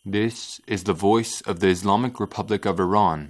This is the voice of the Islamic Republic of Iran.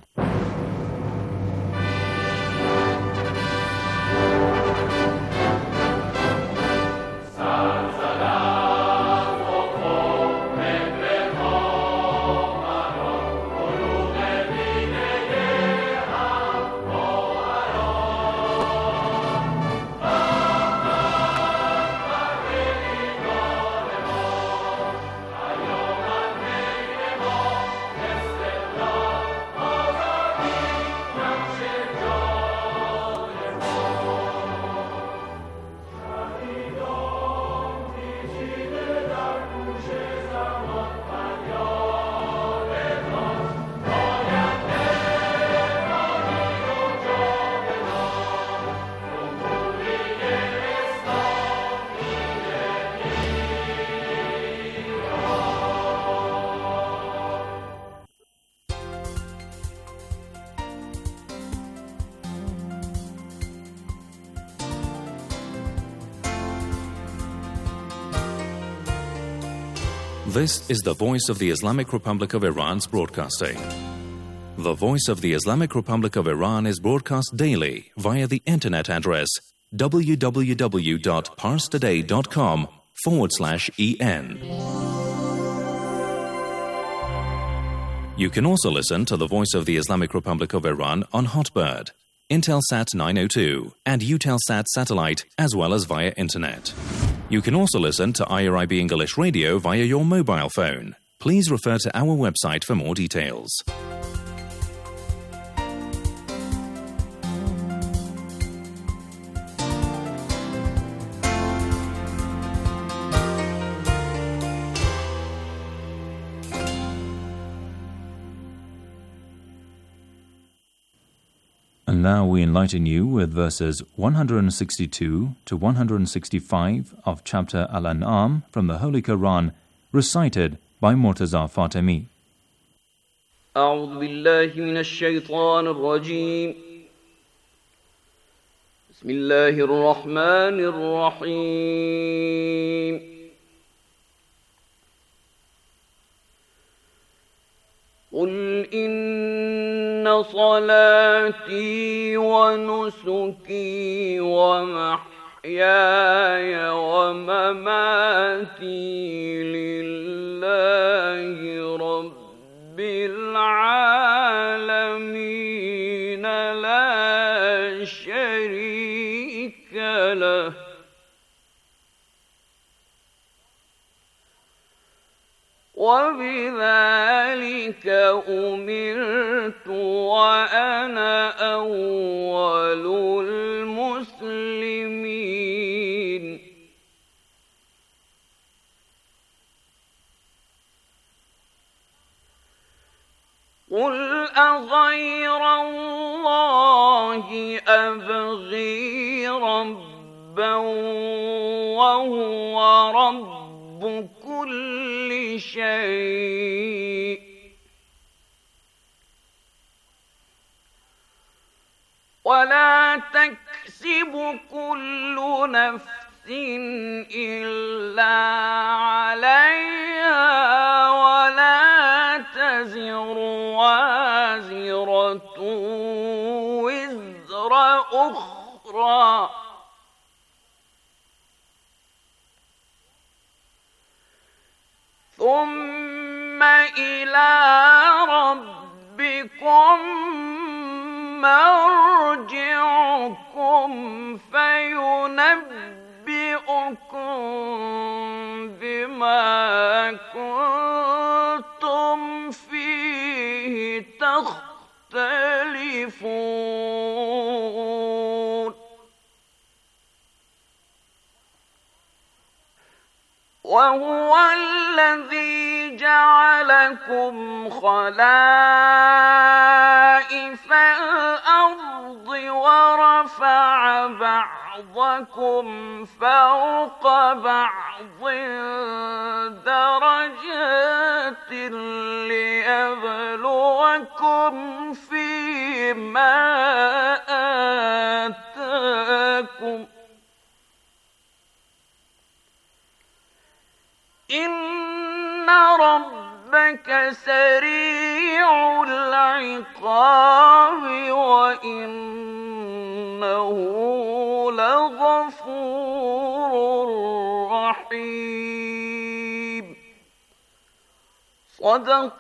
This is the voice of the Islamic Republic of Iran's broadcasting. The voice of the Islamic Republic of Iran is broadcast daily via the internet address www.parstoday.com/en. You can also listen to the voice of the Islamic Republic of Iran on Hotbird, Intelsat 902, and Eutelsat satellite, as well as via internet. You can also listen to IRIB English Radio via your mobile phone. Please refer to our website for more details. And now we enlighten you with verses 162 to 165 of chapter Al-An'am from the Holy Quran, recited by Murtaza Fatemi. أعوذ بالله من الشيطان الرجيم بسم الله الرحمن الرحيم قل إن صلاتي ونسكي ومحياي ومماتي لله رب العالمين لا شريك له وبذلك أمرت وأنا أول المسلمين قل أغير الله أبغي ربا وهو رب كل شيء ولا تكسب كل نفس إلا عليها ولا تزر وازرة وزر أخرى ثم إلى ربكم مرجعكم فينبئكم بما كنتم فيه تختلفون وهو الذي جعلكم خلائف الأرض ورفع بعضكم فوق بعض درجات ليبلوكم فيما آتاكم إن ربكم ربك سريع العقاب وإنه لغفور رحيم صدق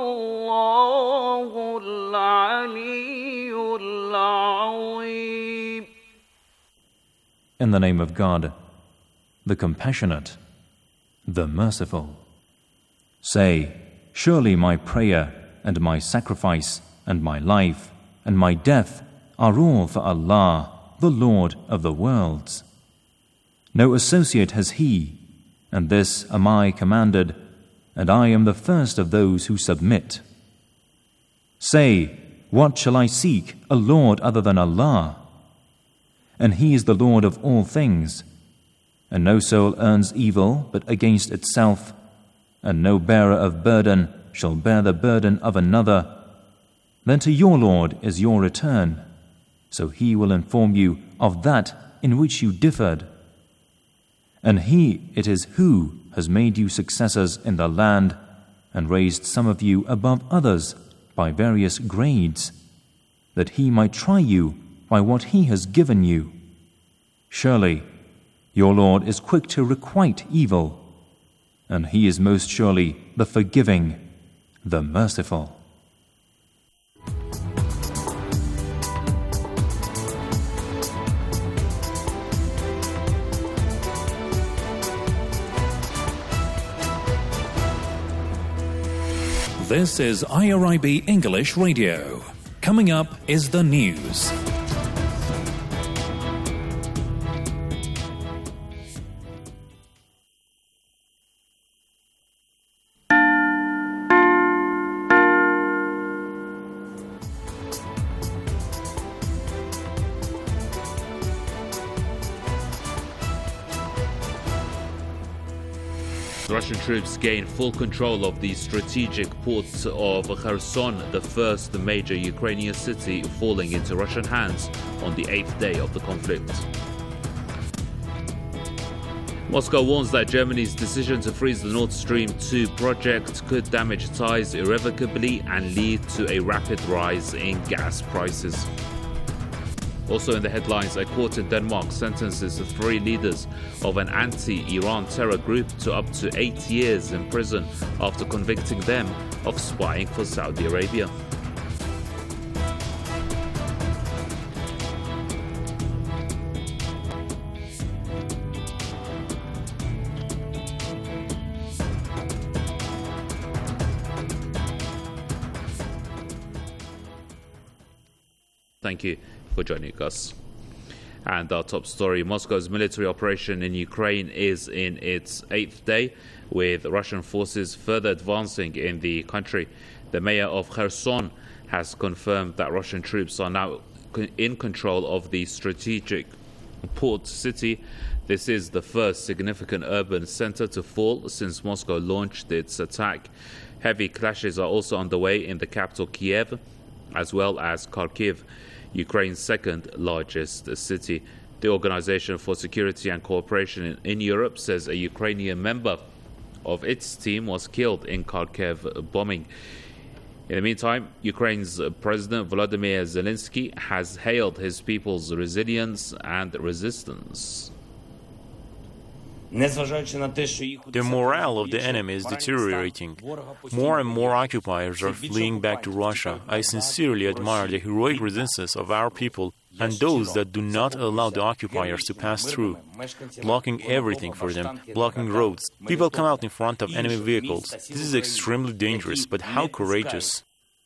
الله العلي العظيم. In the name of God, the Compassionate, the Merciful. Say, surely my prayer and my sacrifice and my life and my death are all for Allah, the Lord of the worlds. No associate has He, and this am I commanded, and I am the first of those who submit. Say, what shall I seek a Lord other than Allah? And He is the Lord of all things, and no soul earns evil but against itself, and no bearer of burden shall bear the burden of another. Then to your Lord is your return, so He will inform you of that in which you differed. And He it is who has made you successors in the land and raised some of you above others by various grades, that He might try you by what He has given you. Surely your Lord is quick to requite evil, and He is most surely the forgiving, the merciful. This is IRIB English Radio. Coming up is the news. Russian troops gain full control of the strategic ports of Kherson, the first major Ukrainian city falling into Russian hands on the 8th day of the conflict. Moscow warns that Germany's decision to freeze the Nord Stream 2 project could damage ties irrevocably and lead to a rapid rise in gas prices. Also in the headlines, a court in Denmark sentences the 3 leaders of an anti-Iran terror group to up to 8 years in prison after convicting them of spying for Saudi Arabia. Thank you for joining us. And our top story, Moscow's military operation in Ukraine is in its 8th day, with Russian forces further advancing in the country. The mayor of Kherson has confirmed that Russian troops are now in control of the strategic port city. This is the first significant urban center to fall since Moscow launched its attack. Heavy clashes are also underway in the capital Kiev, as well as Kharkiv, Ukraine's second largest city. The Organization for Security and Cooperation in Europe says a Ukrainian member of its team was killed in Kharkiv bombing. In the meantime, Ukraine's President Volodymyr Zelensky has hailed his people's resilience and resistance. The morale of the enemy is deteriorating. More and more occupiers are fleeing back to Russia. I sincerely admire the heroic resistance of our people and those that do not allow the occupiers to pass through, blocking everything for them, blocking roads. People come out in front of enemy vehicles. This is extremely dangerous, but how courageous.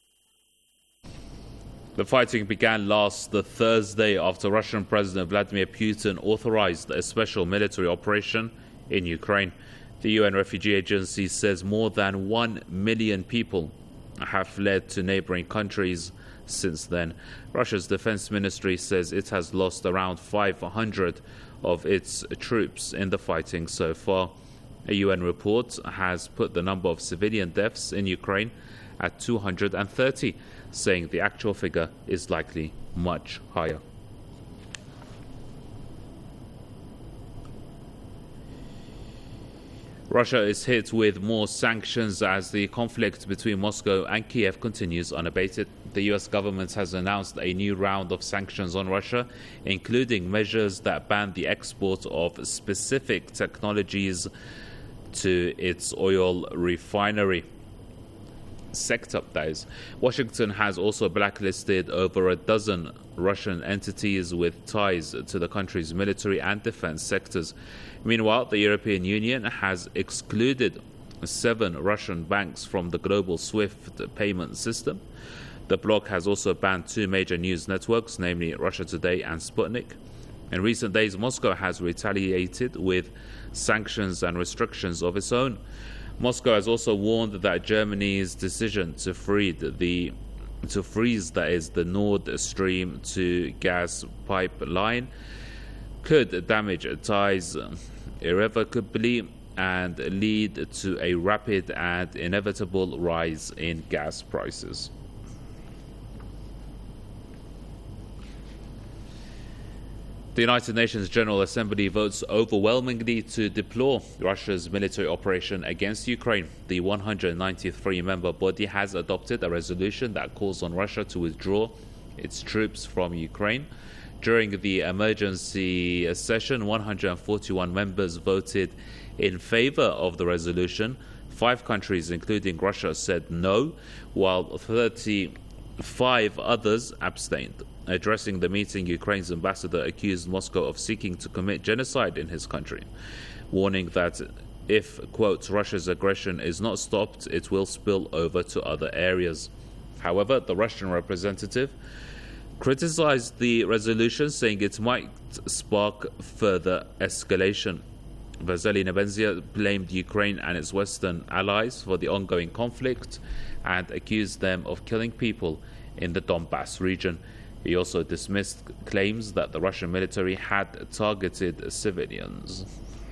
The fighting began last Thursday after Russian President Vladimir Putin authorized a special military operation in Ukraine. The UN Refugee Agency says more than 1 million people have fled to neighboring countries since then. Russia's defense ministry says it has lost around 500 of its troops in the fighting so far. A UN report has put the number of civilian deaths in Ukraine at 230, saying the actual figure is likely much higher. Russia is hit with more sanctions as the conflict between Moscow and Kiev continues unabated. The US government has announced a new round of sanctions on Russia, including measures that ban the export of specific technologies to its oil refinery sector. That is. Washington has also blacklisted over a dozen Russian entities with ties to the country's military and defense sectors. Meanwhile, the European Union has excluded 7 Russian banks from the global SWIFT payment system. The bloc has also banned 2 major news networks, namely Russia Today and Sputnik. In recent days, Moscow has retaliated with sanctions and restrictions of its own. Moscow has also warned that Germany's decision to freeze the Nord Stream 2 gas pipeline could damage ties irrevocably and lead to a rapid and inevitable rise in gas prices. The United Nations General Assembly votes overwhelmingly to deplore Russia's military operation against Ukraine. The 193-member body has adopted a resolution that calls on Russia to withdraw its troops from Ukraine. During the emergency session, 141 members voted in favor of the resolution. 5 countries, including Russia, said no, while 35 others abstained. Addressing the meeting, Ukraine's ambassador accused Moscow of seeking to commit genocide in his country, warning that if, quote, Russia's aggression is not stopped, it will spill over to other areas. However, the Russian representative criticized the resolution, saying it might spark further escalation. Vasily Nebenzia blamed Ukraine and its Western allies for the ongoing conflict and accused them of killing people in the Donbass region. He also dismissed claims that the Russian military had targeted civilians.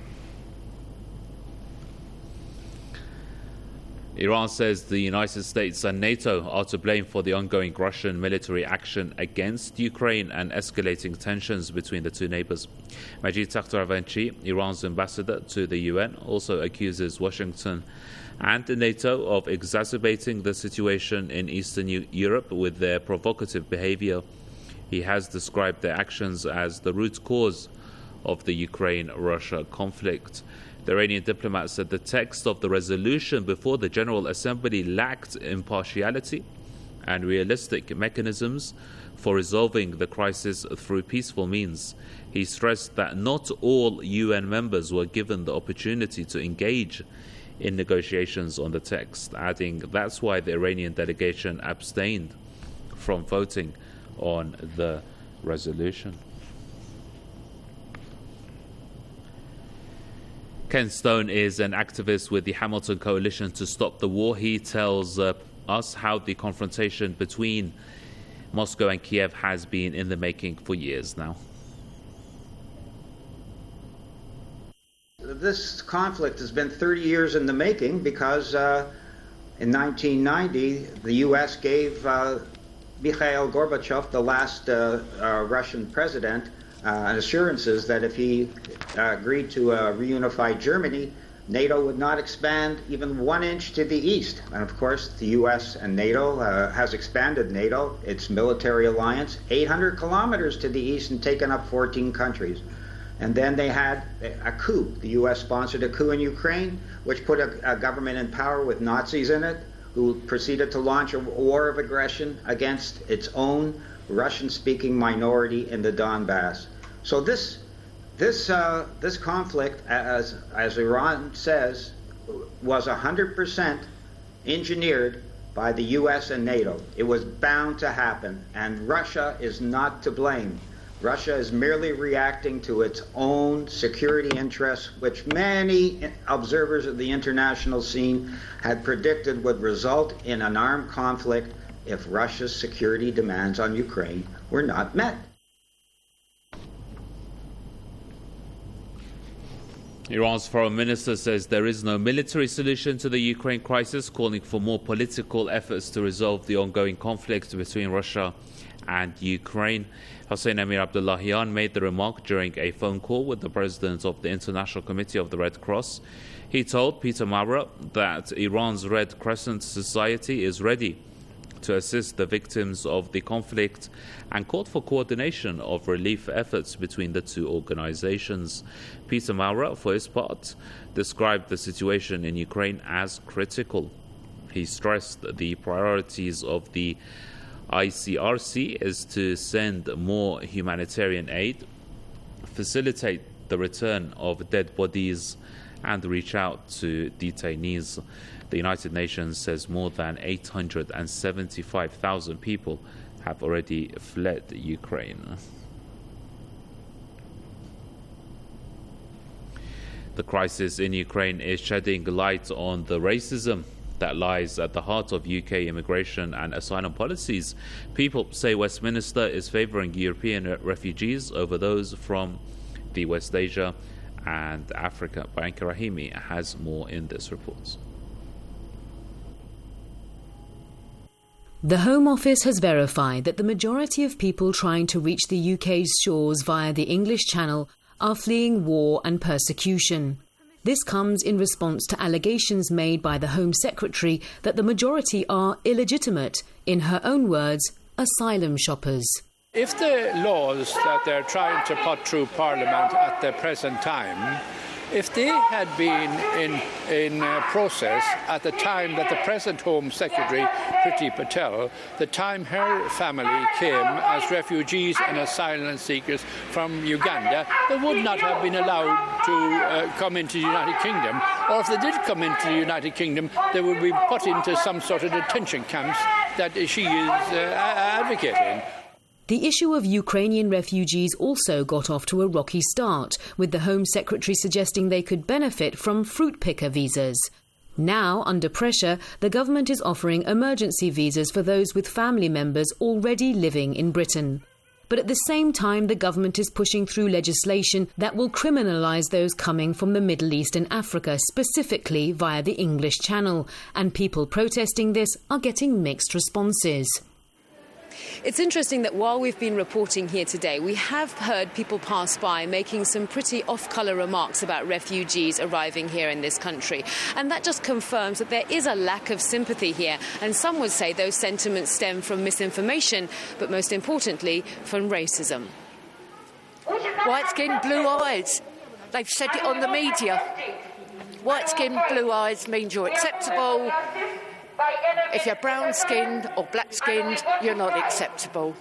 Iran says the United States and NATO are to blame for the ongoing Russian military action against Ukraine and escalating tensions between the two neighbors. Majid Takhtarevanchi, Iran's ambassador to the UN, also accuses Washington and NATO of exacerbating the situation in Eastern Europe with their provocative behavior. He has described their actions as the root cause of the Ukraine-Russia conflict. The Iranian diplomat said the text of the resolution before the General Assembly lacked impartiality and realistic mechanisms for resolving the crisis through peaceful means. He stressed that not all UN members were given the opportunity to engage in negotiations on the text, adding that's why the Iranian delegation abstained from voting on the resolution. Ken Stone is an activist with the Hamilton Coalition to Stop the War. He tells us how the confrontation between Moscow and Kiev has been in the making for years now. This conflict has been 30 years in the making because in 1990 the U.S. gave Mikhail Gorbachev, the last Russian president, assurances that if he agreed to reunify Germany, NATO would not expand even 1 inch to the east. And of course, the U.S. and NATO has expanded NATO, its military alliance, 800 kilometers to the east and taken up 14 countries. And then they had a coup. The U.S. sponsored a coup in Ukraine, which put a government in power with Nazis in it, who proceeded to launch a war of aggression against its own Russian-speaking minority in the Donbass. So this conflict, as Iran says, was 100% engineered by the U.S. and NATO. It was bound to happen, and Russia is not to blame. Russia is merely reacting to its own security interests, which many observers of the international scene had predicted would result in an armed conflict if Russia's security demands on Ukraine were not met. Iran's foreign minister says there is no military solution to the Ukraine crisis, calling for more political efforts to resolve the ongoing conflict between Russia and Ukraine. Hossein Amir Abdullahian made the remark during a phone call with the president of the International Committee of the Red Cross. He told Peter Maurer that Iran's Red Crescent Society is ready to assist the victims of the conflict and called for coordination of relief efforts between the two organizations. Peter Maurer, for his part, described the situation in Ukraine as critical. He stressed the priorities of the ICRC is to send more humanitarian aid, facilitate the return of dead bodies, and reach out to detainees. The United Nations says more than 875,000 people have already fled Ukraine. The crisis in Ukraine is shedding light on the racism that lies at the heart of UK immigration and asylum policies. People say Westminster is favouring European refugees over those from the West Asia and Africa. Bianca Rahimi has more in this report. The Home Office has verified that the majority of people trying to reach the UK's shores via the English Channel are fleeing war and persecution. This comes in response to allegations made by the Home Secretary that the majority are illegitimate, in her own words, asylum shoppers. If the laws that they're trying to put through Parliament at the present time, if they had been in process at the time that the present Home Secretary, Priti Patel, the time her family came as refugees and asylum seekers from Uganda, they would not have been allowed to come into the United Kingdom. Or if they did come into the United Kingdom, they would be put into some sort of detention camps that she is advocating. The issue of Ukrainian refugees also got off to a rocky start, with the Home Secretary suggesting they could benefit from fruit picker visas. Now, under pressure, the government is offering emergency visas for those with family members already living in Britain. But at the same time, the government is pushing through legislation that will criminalise those coming from the Middle East and Africa, specifically via the English Channel, and people protesting this are getting mixed responses. It's interesting that while we've been reporting here today, we have heard people pass by making some pretty off-colour remarks about refugees arriving here in this country. And that just confirms that there is a lack of sympathy here. And some would say those sentiments stem from misinformation, but most importantly, from racism. White skin, blue eyes. They've said it on the media. White skin, blue eyes means you're acceptable. If you're brown-skinned or black-skinned, you're not acceptable.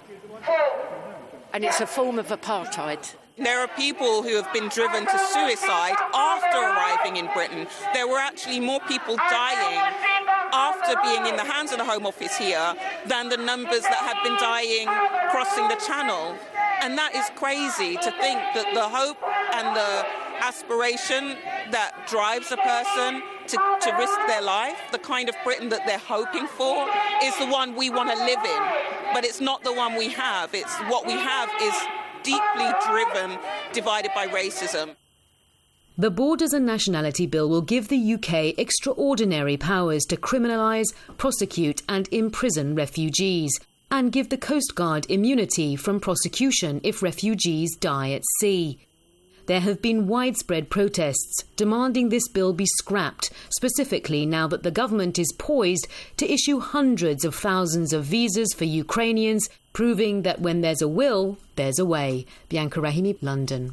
And it's a form of apartheid. There are people who have been driven to suicide after arriving in Britain. There were actually more people dying after being in the hands of the Home Office here than the numbers that had been dying crossing the Channel. And that is crazy to think that the hope and the aspiration that drives a person to risk their life, the kind of Britain that they're hoping for, is the one we want to live in. But it's not the one we have. It's what we have is deeply driven, divided by racism. The Borders and Nationality Bill will give the UK extraordinary powers to criminalise, prosecute and imprison refugees, and give the Coast Guard immunity from prosecution if refugees die at sea. There have been widespread protests demanding this bill be scrapped, specifically now that the government is poised to issue hundreds of thousands of visas for Ukrainians, proving that when there's a will, there's a way. Bianca Rahimi, London.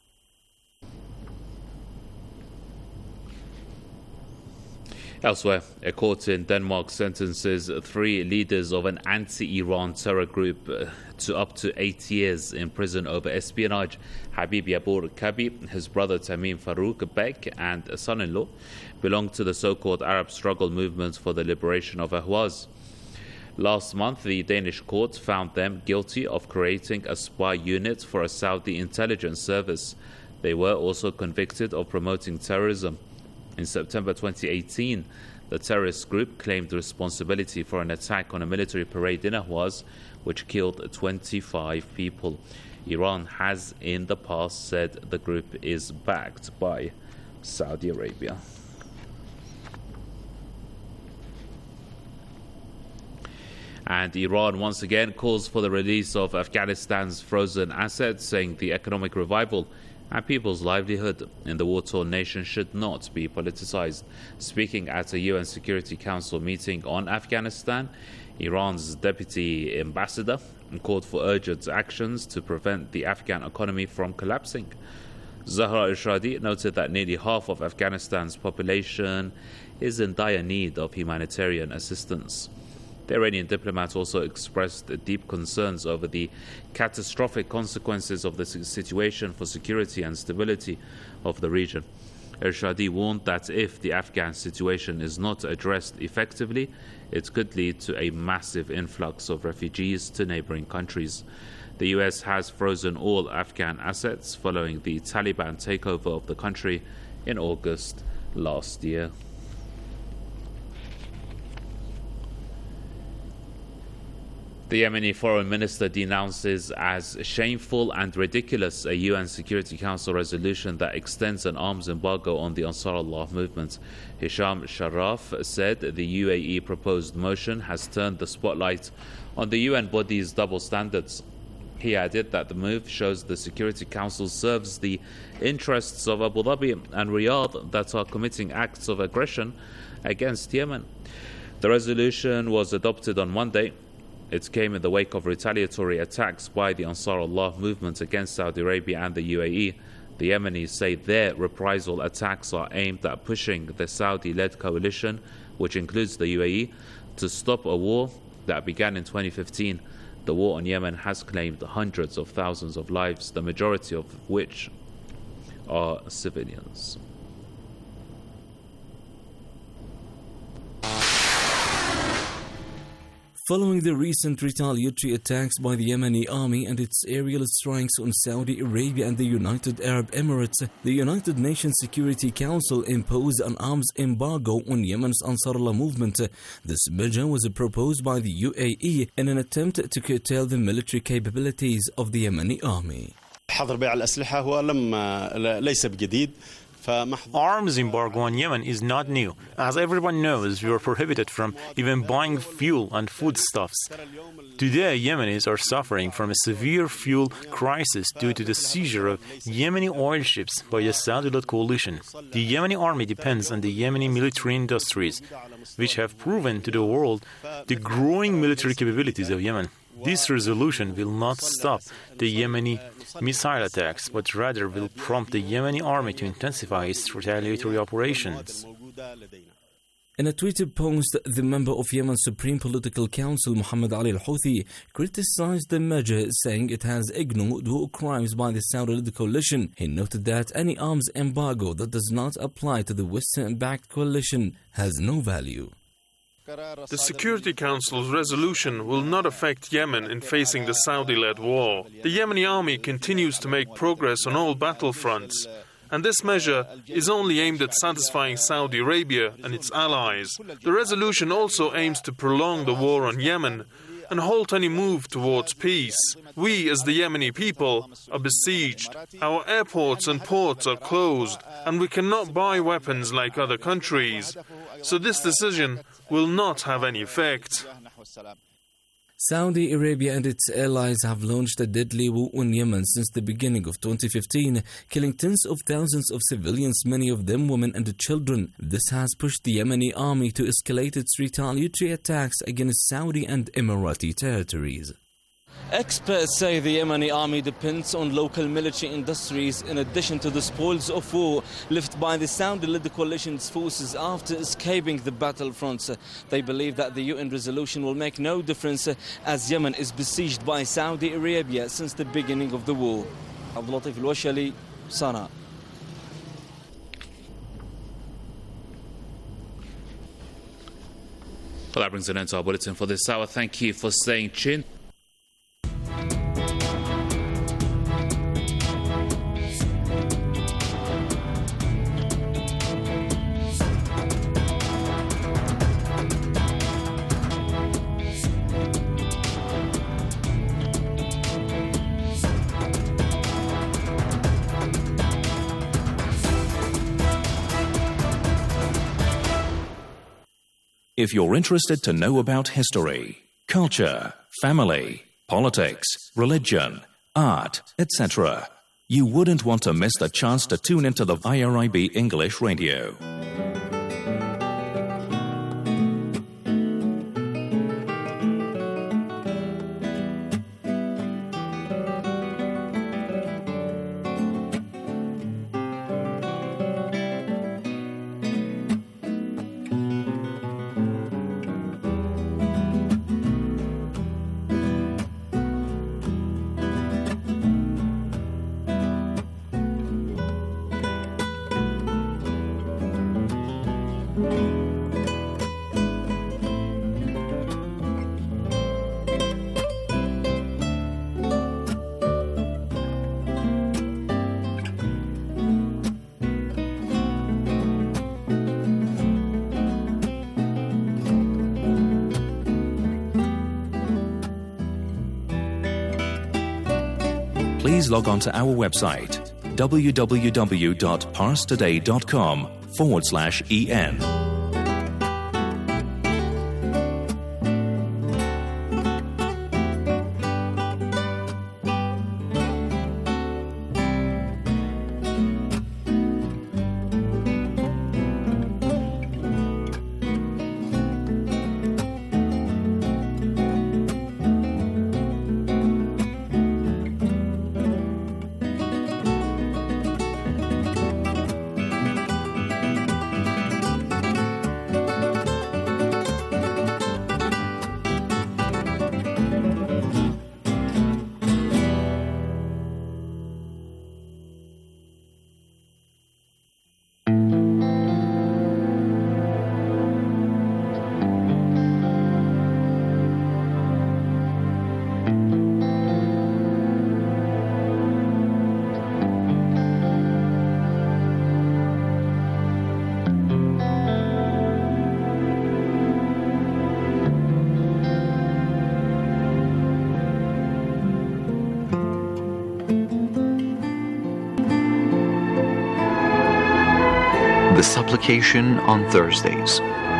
Elsewhere, a court in Denmark sentences 3 leaders of an anti-Iran terror group to up to 8 years in prison over espionage. Habib Yabur Kabi, his brother Tamim Farouk Bek and son-in-law belonged to the so-called Arab struggle movement for the liberation of Ahwaz. Last month, the Danish court found them guilty of creating a spy unit for a Saudi intelligence service. They were also convicted of promoting terrorism. In September 2018, the terrorist group claimed responsibility for an attack on a military parade in Ahwaz, which killed 25 people. Iran has in the past said the group is backed by Saudi Arabia. And Iran once again calls for the release of Afghanistan's frozen assets, saying the economic revival and people's livelihood in the war-torn nation should not be politicized. Speaking at a UN Security Council meeting on Afghanistan, Iran's deputy ambassador called for urgent actions to prevent the Afghan economy from collapsing. Zahra Irshadi noted that nearly half of Afghanistan's population is in dire need of humanitarian assistance. The Iranian diplomat also expressed deep concerns over the catastrophic consequences of the situation for security and stability of the region. Irshadi warned that if the Afghan situation is not addressed effectively, it could lead to a massive influx of refugees to neighboring countries. The US has frozen all Afghan assets following the Taliban takeover of the country in August last year. The Yemeni foreign minister denounces as shameful and ridiculous a UN Security Council resolution that extends an arms embargo on the Ansar Allah movement. Hisham Sharaf said the UAE proposed motion has turned the spotlight on the UN body's double standards. He added that the move shows the Security Council serves the interests of Abu Dhabi and Riyadh that are committing acts of aggression against Yemen. The resolution was adopted on Monday. It came in the wake of retaliatory attacks by the Ansar Allah movement against Saudi Arabia and the UAE. The Yemenis say their reprisal attacks are aimed at pushing the Saudi-led coalition, which includes the UAE, to stop a war that began in 2015. The war on Yemen has claimed hundreds of thousands of lives, the majority of which are civilians. Following the recent retaliatory attacks by the Yemeni army and its aerial strikes on Saudi Arabia and the United Arab Emirates, the United Nations Security Council imposed an arms embargo on Yemen's Ansar Allah movement. This measure was proposed by the UAE in an attempt to curtail the military capabilities of the Yemeni army. حظر بيع الأسلحة هو ليس بجديد. Arms embargo on Yemen is not new. As everyone knows, we are prohibited from even buying fuel and foodstuffs. Today, Yemenis are suffering from a severe fuel crisis due to the seizure of Yemeni oil ships by a Saudi-led coalition. The Yemeni army depends on the Yemeni military industries, which have proven to the world the growing military capabilities of Yemen. This resolution will not stop the Yemeni missile attacks, but rather will prompt the Yemeni army to intensify its retaliatory operations. In a Twitter post, the member of Yemen's Supreme Political Council, Muhammad Ali al-Houthi, criticized the measure, saying it has ignored war crimes by the Saudi-led coalition. He noted that any arms embargo that does not apply to the Western-backed coalition has no value. The Security Council's resolution will not affect Yemen in facing the Saudi-led war. The Yemeni army continues to make progress on all battlefronts, and this measure is only aimed at satisfying Saudi Arabia and its allies. The resolution also aims to prolong the war on Yemen and halt any move towards peace. We, as the Yemeni people, are besieged. Our airports and ports are closed, and we cannot buy weapons like other countries. So this decision will not have any effect. Saudi Arabia and its allies have launched a deadly war on Yemen since the beginning of 2015, killing tens of thousands of civilians, many of them women and children. This has pushed the Yemeni army to escalate its retaliatory attacks against Saudi and Emirati territories. Experts say the Yemeni army depends on local military industries in addition to the spoils of war left by the Saudi-led coalition's forces after escaping the battlefronts. They believe that the UN resolution will make no difference as Yemen is besieged by Saudi Arabia since the beginning of the war. Abdul Latif Al-Washali, Sana. Well, that brings an end to our bulletin for this hour. Thank you for staying tuned. If you're interested to know about history, culture, family, politics, religion, art, etc., You wouldn't want to miss the chance to tune into the IRIB English Radio. Please log on to our website www.parstoday.com/en. The supplication on Thursdays.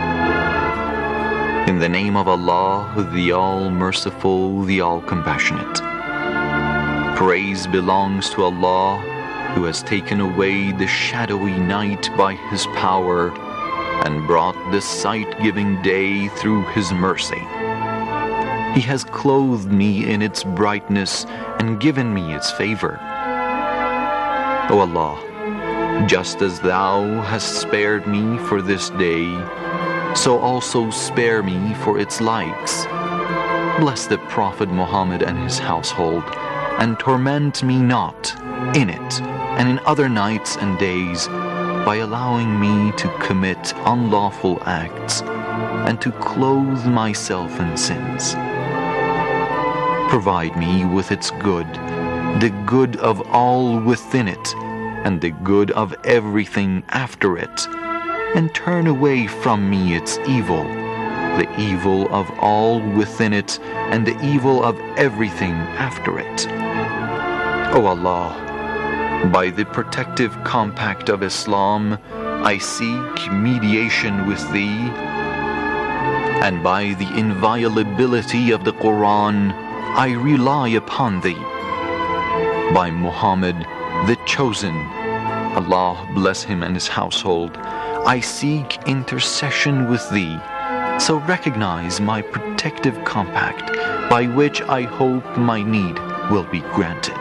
In the name of Allah, the All-Merciful, the All-Compassionate. Praise belongs to Allah, who has taken away the shadowy night by His power and brought the sight-giving day through His mercy. He has clothed me in its brightness and given me its favor. O Allah, just as Thou hast spared me for this day, so also spare me for its likes. Bless the Prophet Muhammad and his household, and torment me not in it and in other nights and days by allowing me to commit unlawful acts and to clothe myself in sins. Provide me with its good, the good of all within it, and the good of everything after it, and turn away from me its evil, the evil of all within it, and the evil of everything after it. O Allah, by the protective compact of Islam, I seek mediation with Thee, and by the inviolability of the Quran, I rely upon Thee. By Muhammad, the Chosen, Allah bless him and his household, I seek intercession with Thee, so recognize my protective compact, by which I hope my need will be granted.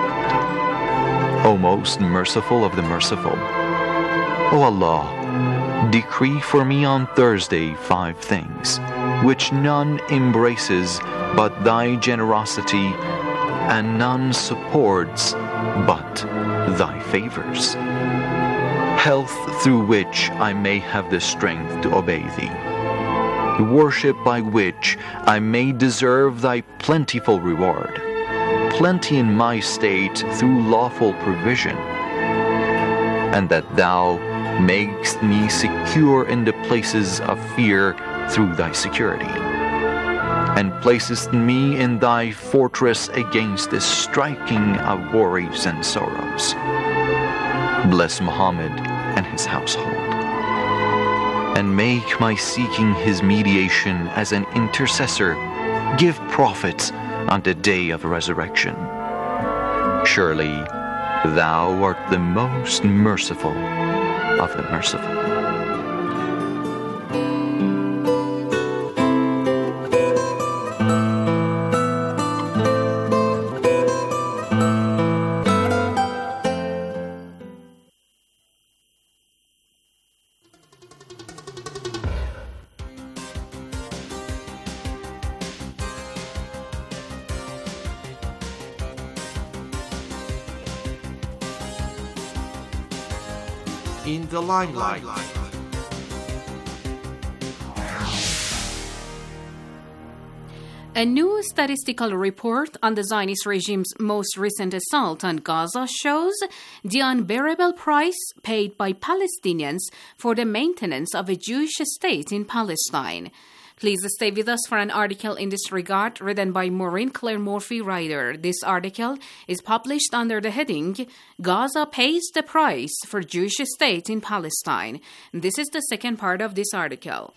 O most merciful of the merciful, O Allah, decree for me on Thursday 5 things, which none embraces but Thy generosity, and none supports but Thy favors. Health through which I may have the strength to obey Thee. Worship by which I may deserve Thy plentiful reward. Plenty in my state through lawful provision. And that Thou makest me secure in the places of fear through Thy security, and placest me in Thy fortress against the striking of worries and sorrows. Bless Muhammad and his household, and make my seeking his mediation as an intercessor give profit on the day of resurrection. Surely Thou art the most merciful of the merciful. In the limelight. A new statistical report on the Zionist regime's most recent assault on Gaza shows the unbearable price paid by Palestinians for the maintenance of a Jewish state in Palestine. Please stay with us for an article in this regard written by Maureen Claire Murphy-Ryder. This article is published under the heading, Gaza Pays the Price for Jewish State in Palestine. This is the second part of this article.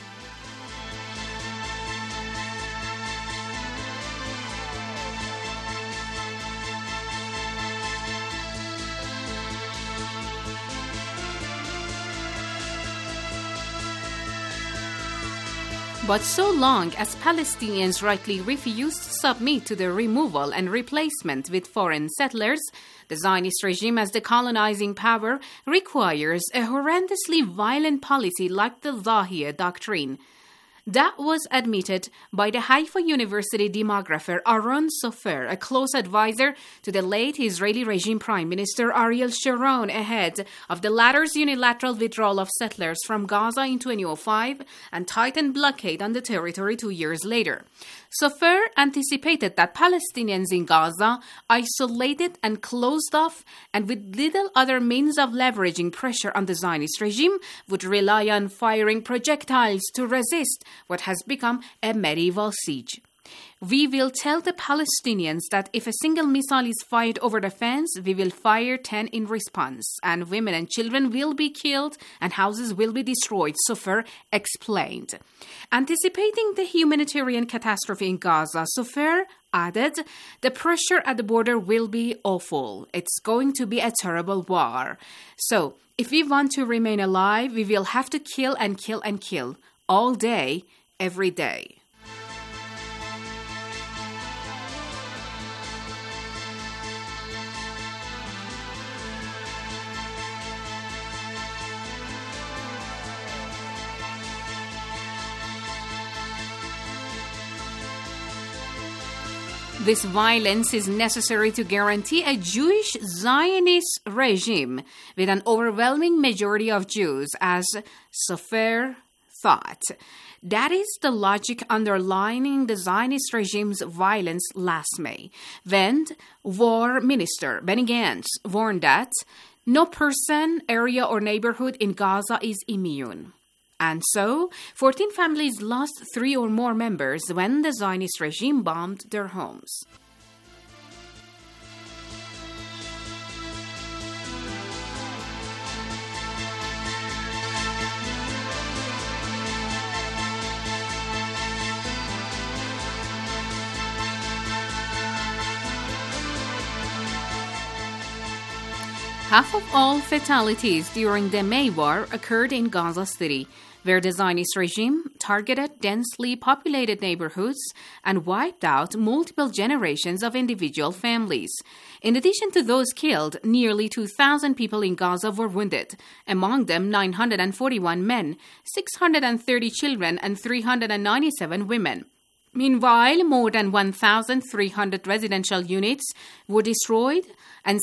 But so long as Palestinians rightly refuse to submit to the removal and replacement with foreign settlers, the Zionist regime as the colonizing power requires a horrendously violent policy like the Zahia Doctrine. That was admitted by the Haifa University demographer Aaron Sofer, a close advisor to the late Israeli regime Prime Minister Ariel Sharon ahead of the latter's unilateral withdrawal of settlers from Gaza in 2005 and tightened blockade on the territory 2 years later. Sofer anticipated that Palestinians in Gaza, isolated and closed off and with little other means of leveraging pressure on the Zionist regime, would rely on firing projectiles to resist what has become a medieval siege. We will tell the Palestinians that if a single missile is fired over the fence, we will fire 10 in response, and women and children will be killed and houses will be destroyed, Sofer explained. Anticipating the humanitarian catastrophe in Gaza, Sofer added, the pressure at the border will be awful. It's going to be a terrible war. So, if we want to remain alive, we will have to kill and kill and kill, all day, every day. This violence is necessary to guarantee a Jewish Zionist regime with an overwhelming majority of Jews, as Sofer thought. That is the logic underlying the Zionist regime's violence last May, when War Minister Benny Gantz warned that no person, area, or neighborhood in Gaza is immune. And so, 14 families lost 3 or more members when the Zionist regime bombed their homes. Half of all fatalities during the May War occurred in Gaza City, where the Zionist regime targeted densely populated neighborhoods and wiped out multiple generations of individual families. In addition to those killed, nearly 2,000 people in Gaza were wounded, among them 941 men, 630 children, and 397 women. Meanwhile, more than 1,300 residential units were destroyed and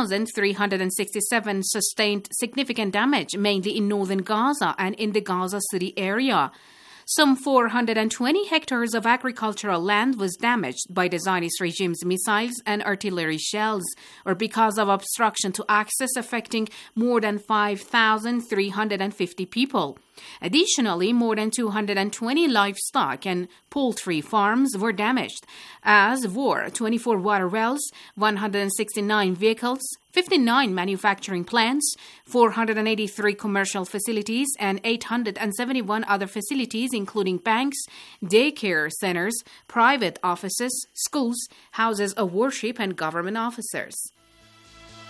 6,367 sustained significant damage, mainly in northern Gaza and in the Gaza City area. Some 420 hectares of agricultural land was damaged by the Zionist regime's missiles and artillery shells, or because of obstruction to access affecting more than 5,350 people. Additionally, more than 220 livestock and poultry farms were damaged, as were 24 water wells, 169 vehicles, 59 manufacturing plants, 483 commercial facilities, and 871 other facilities, including banks, daycare centers, private offices, schools, houses of worship, and government officers.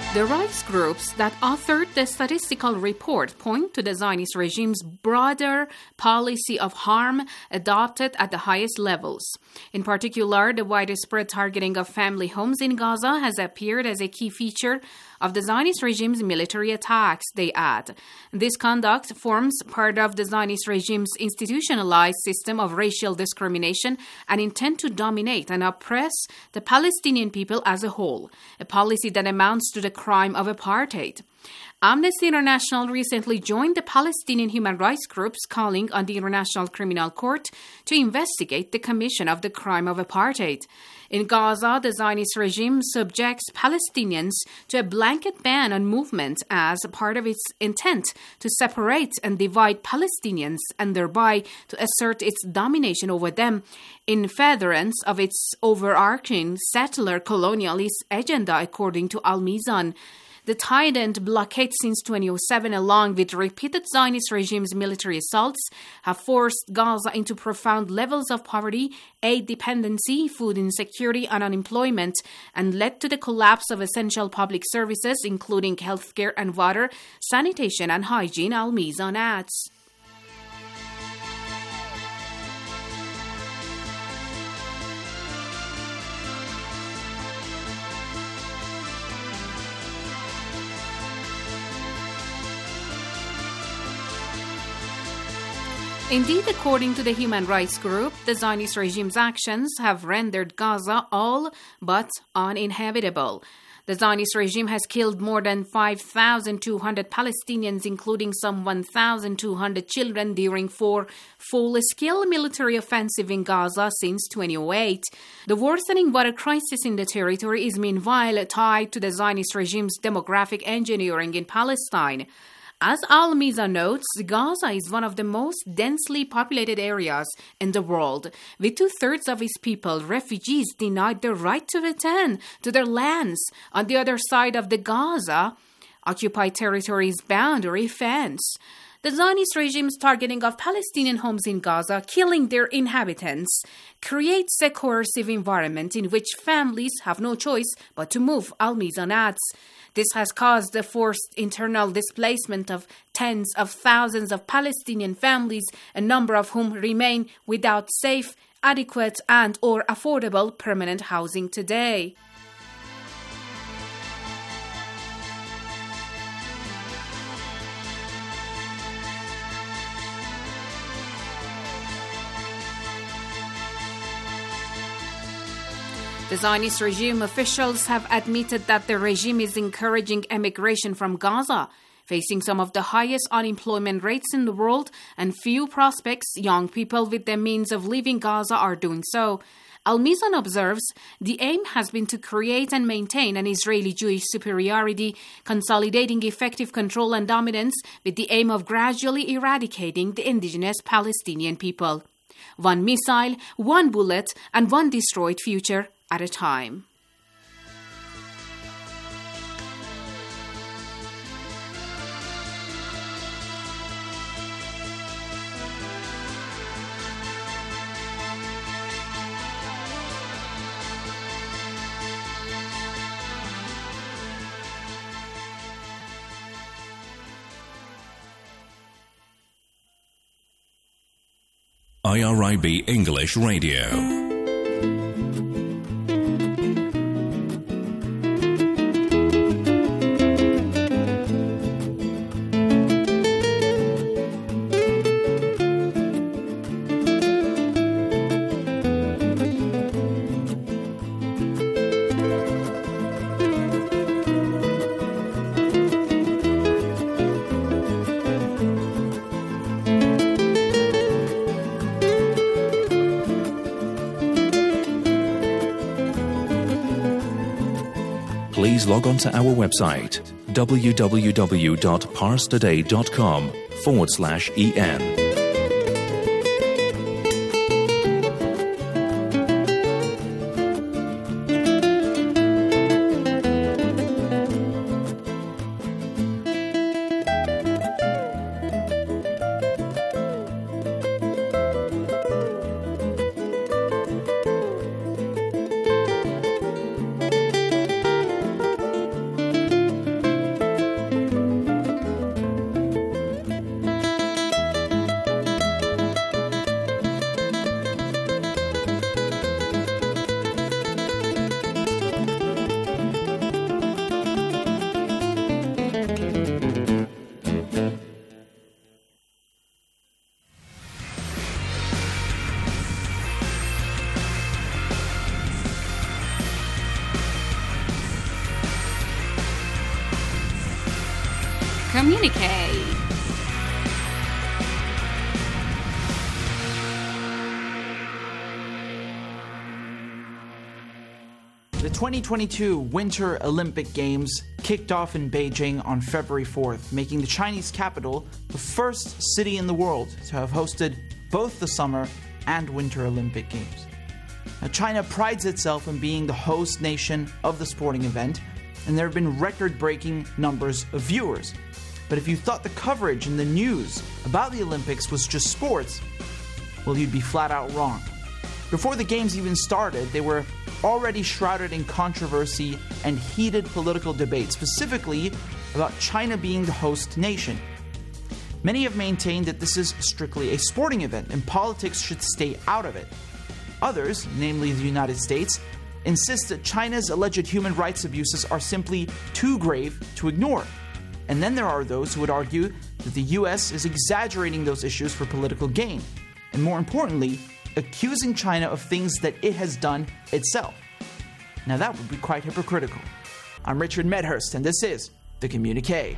The rights groups that authored the statistical report point to the Zionist regime's broader policy of harm adopted at the highest levels. In particular, the widespread targeting of family homes in Gaza has appeared as a key feature of the Zionist regime's military attacks, they add. This conduct forms part of the Zionist regime's institutionalized system of racial discrimination and intent to dominate and oppress the Palestinian people as a whole, a policy that amounts to the crime of apartheid. Amnesty International recently joined the Palestinian human rights groups calling on the International Criminal Court to investigate the commission of the crime of apartheid. In Gaza, the Zionist regime subjects Palestinians to a blanket ban on movement as part of its intent to separate and divide Palestinians and thereby to assert its domination over them in furtherance of its overarching settler colonialist agenda, according to Al-Mizan. The tightened blockade since 2007, along with repeated Zionist regime's military assaults, have forced Gaza into profound levels of poverty, aid dependency, food insecurity, and unemployment, and led to the collapse of essential public services, including healthcare and water, sanitation and hygiene, Al-Mizan adds. Indeed, according to the human rights group, the Zionist regime's actions have rendered Gaza all but uninhabitable. The Zionist regime has killed more than 5,200 Palestinians, including some 1,200 children, during 4 full-scale military offensives in Gaza since 2008. The worsening water crisis in the territory is meanwhile tied to the Zionist regime's demographic engineering in Palestine. As Al-Mizan notes, Gaza is one of the most densely populated areas in the world, with 2/3 of its people, refugees, denied the right to return to their lands on the other side of the Gaza-occupied territory's boundary fence. The Zionist regime's targeting of Palestinian homes in Gaza, killing their inhabitants, creates a coercive environment in which families have no choice but to move, Al-Mizan adds. This has caused the forced internal displacement of tens of thousands of Palestinian families, a number of whom remain without safe, adequate, and/or affordable permanent housing today. The Zionist regime officials have admitted that the regime is encouraging emigration from Gaza, facing some of the highest unemployment rates in the world and few prospects. Young people with the means of leaving Gaza are doing so. Al-Mizan observes, the aim has been to create and maintain an Israeli-Jewish superiority, consolidating effective control and dominance with the aim of gradually eradicating the indigenous Palestinian people. One missile, one bullet, and one destroyed future at a time. IRIB English Radio. Please log on to our website www.parstoday.com/en. communique. The 2022 Winter Olympic Games kicked off in Beijing on February 4th, making the Chinese capital the first city in the world to have hosted both the Summer and Winter Olympic Games. Now, China prides itself in being the host nation of the sporting event, and there have been record-breaking numbers of viewers. But if you thought the coverage and the news about the Olympics was just sports, well, you'd be flat out wrong. Before the games even started, they were already shrouded in controversy and heated political debate, specifically about China being the host nation. Many have maintained that this is strictly a sporting event and politics should stay out of it. Others, namely the United States, insist that China's alleged human rights abuses are simply too grave to ignore. And then there are those who would argue that the US is exaggerating those issues for political gain, and more importantly, accusing China of things that it has done itself. Now that would be quite hypocritical. I'm Richard Medhurst, and this is The Communique.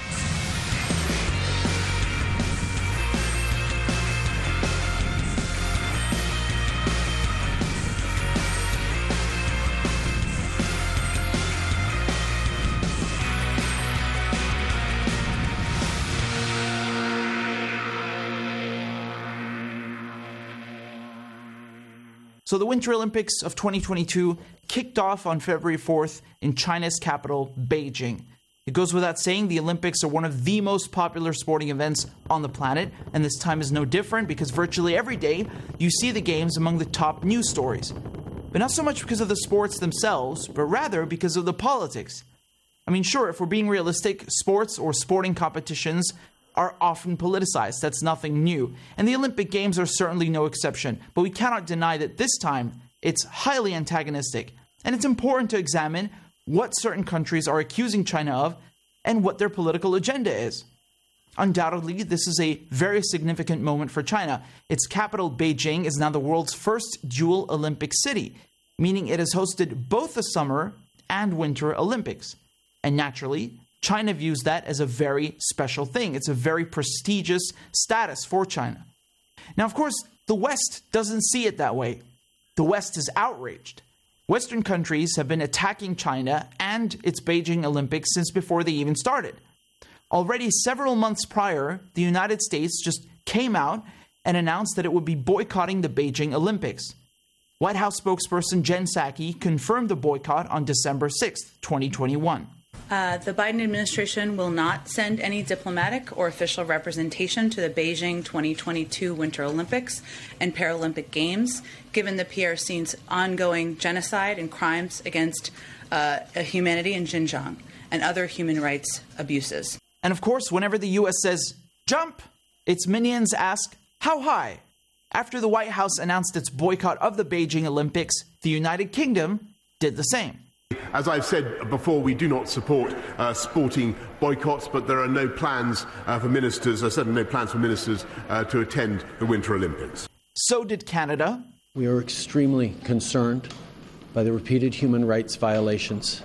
So the Winter Olympics of 2022 kicked off on February 4th in China's capital, Beijing. It goes without saying the Olympics are one of the most popular sporting events on the planet, and this time is no different because virtually every day you see the games among the top news stories. But not so much because of the sports themselves, but rather because of the politics. I mean, sure, if we're being realistic, sports or sporting competitions are often politicized. That's nothing new. And the Olympic Games are certainly no exception. But we cannot deny that this time, it's highly antagonistic. And it's important to examine what certain countries are accusing China of and what their political agenda is. Undoubtedly, this is a very significant moment for China. Its capital, Beijing, is now the world's first dual Olympic city, meaning it has hosted both the Summer and Winter Olympics. And naturally, China views that as a very special thing. It's a very prestigious status for China. Now, of course, the West doesn't see it that way. The West is outraged. Western countries have been attacking China and its Beijing Olympics since before they even started. Already several months prior, the United States just came out and announced that it would be boycotting the Beijing Olympics. White House spokesperson Jen Psaki confirmed the boycott on December 6th, 2021. The Biden administration will not send any diplomatic or official representation to the Beijing 2022 Winter Olympics and Paralympic Games, given the PRC's ongoing genocide and crimes against humanity in Xinjiang and other human rights abuses. And of course, whenever the U.S. says, jump, its minions ask, how high? After the White House announced its boycott of the Beijing Olympics, the United Kingdom did the same. As I've said before, we do not support sporting boycotts, but there are no plans for ministers, certainly no plans for ministers to attend the Winter Olympics. So did Canada. We are extremely concerned by the repeated human rights violations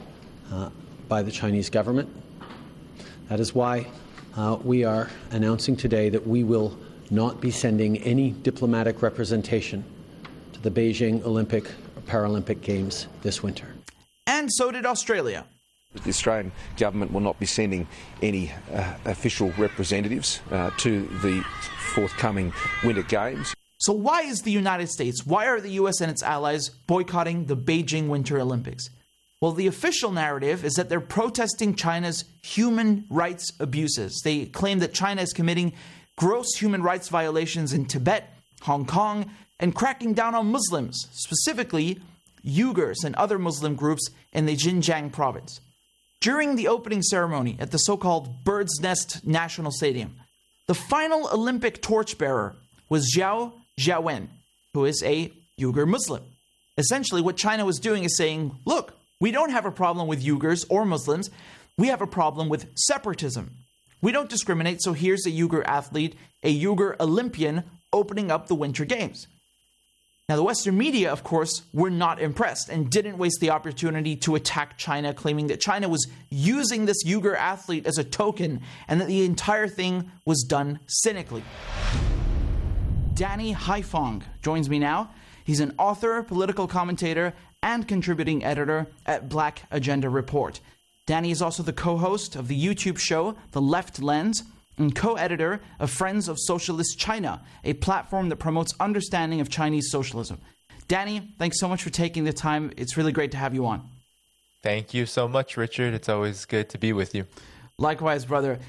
by the Chinese government. That is why we are announcing today that we will not be sending any diplomatic representation to the Beijing Olympic or Paralympic Games this winter. And so did Australia. The Australian government will not be sending any official representatives to the forthcoming Winter Games. So why is the United States, why are the US and its allies boycotting the Beijing Winter Olympics? Well, the official narrative is that they're protesting China's human rights abuses. They claim that China is committing gross human rights violations in Tibet, Hong Kong, and cracking down on Muslims, specifically Uyghurs and other Muslim groups in the Xinjiang province. During the opening ceremony at the so-called Bird's Nest National Stadium, the final Olympic torchbearer was Zhao Xiaowen, who is a Uyghur Muslim. Essentially, what China was doing is saying, look, we don't have a problem with Uyghurs or Muslims. We have a problem with separatism. We don't discriminate, so here's a Uyghur athlete, a Uyghur Olympian, opening up the Winter Games. Now, the Western media, of course, were not impressed and didn't waste the opportunity to attack China, claiming that China was using this Uyghur athlete as a token and that the entire thing was done cynically. Danny Haifong joins me now. He's an author, political commentator, and contributing editor at Black Agenda Report. Danny is also the co-host of the YouTube show The Left Lens and co-editor of Friends of Socialist China, a platform that promotes understanding of Chinese socialism. Danny, thanks so much for taking the time. It's really great to have you on. Thank you so much, Richard. It's always good to be with you. Likewise, brother.